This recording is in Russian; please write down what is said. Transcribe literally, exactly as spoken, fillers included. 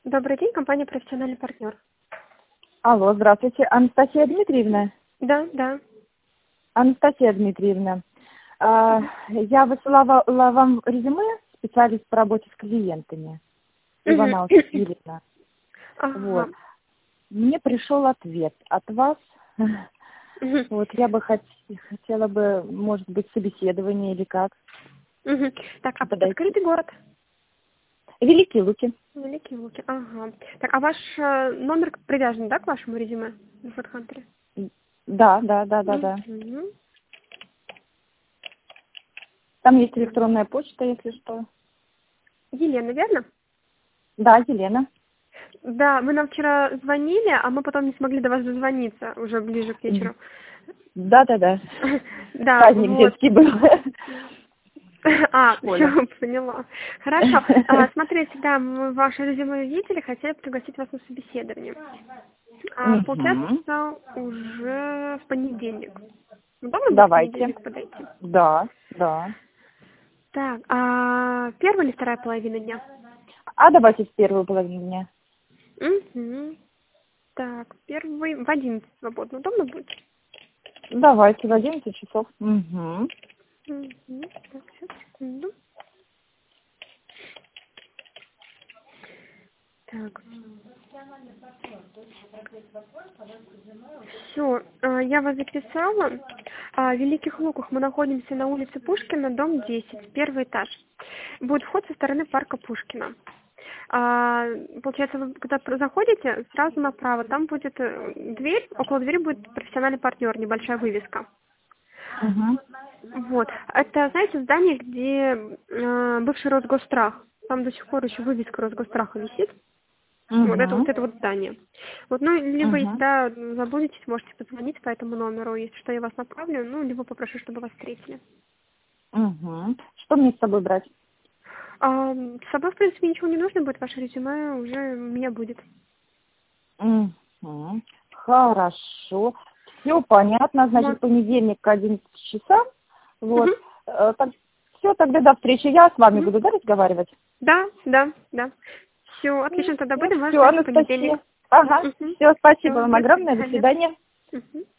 Добрый день, компания «Профессиональный партнер». Алло, здравствуйте. Анастасия Дмитриевна? Да, да. Анастасия Дмитриевна, а, я высылала вам резюме, специалист по работе с клиентами, Иванова Елена. Вот. Ага. Мне пришел ответ от вас. Мгм. Вот, я бы хот- хотела бы, может быть, собеседование или как. Мгм. Так, а Подойти. открытый город? Великие Луки. Великие Луки. Ага. Так, а ваш э, номер привязан, да, к вашему резюме на HeadHunter? Да, да, да, да, да. Мгм. Там есть электронная почта, если что. Елена, верно? Да, Елена. Да, вы нам вчера звонили, а мы потом не смогли до вас дозвониться уже ближе к вечеру. Да, да, да. Да, Праздник вот. детский был. А, Школе. все, поняла. Хорошо. А, смотрите, да, мы ваше резюме видели, хотели пригласить вас на собеседование. А, Мгм. получается, уже в понедельник. Удобно будет в Давайте. понедельник подойти? Да, да. Так, а первая или вторая половина дня? А давайте в первую половину дня. Угу. Так, первый в одиннадцать свободно. Удобно будет? Давайте в одиннадцать часов. Угу. Угу. Так, сейчас, секунду. Так. Все, я вас записала. А, В Великих Луках мы находимся на улице Пушкина, дом десять, первый этаж. Будет вход со стороны парка Пушкина. А, Получается, вы когда про- заходите, сразу направо, там будет э, дверь, около двери будет профессиональный партнер, небольшая вывеска. Угу. Вот. Это, знаете, здание, где э, бывший Росгострах. Там до сих пор еще вывеска Росгостраха висит. Вот это вот Угу. это вот здание. Вот, ну, либо если Угу. да, забудетесь, можете позвонить по этому номеру, если что, я вас направлю, ну, либо попрошу, чтобы вас встретили. Угу. Что мне с собой брать? А, с собой, в принципе, ничего не нужно будет, ваше резюме уже у меня будет. Угу. Хорошо. Все понятно. Значит, Вот. понедельник к одиннадцати часам. Мгм. Вот. Все, тогда до встречи. Я с вами Мгм. буду, да, разговаривать? Да, да, да. Все, отлично, тогда Ну, будем вас все, ждать в понедельник. Анастасия. Ага. Угу. Все, спасибо Все, вам до огромное. До свидания. свидания. Мгм.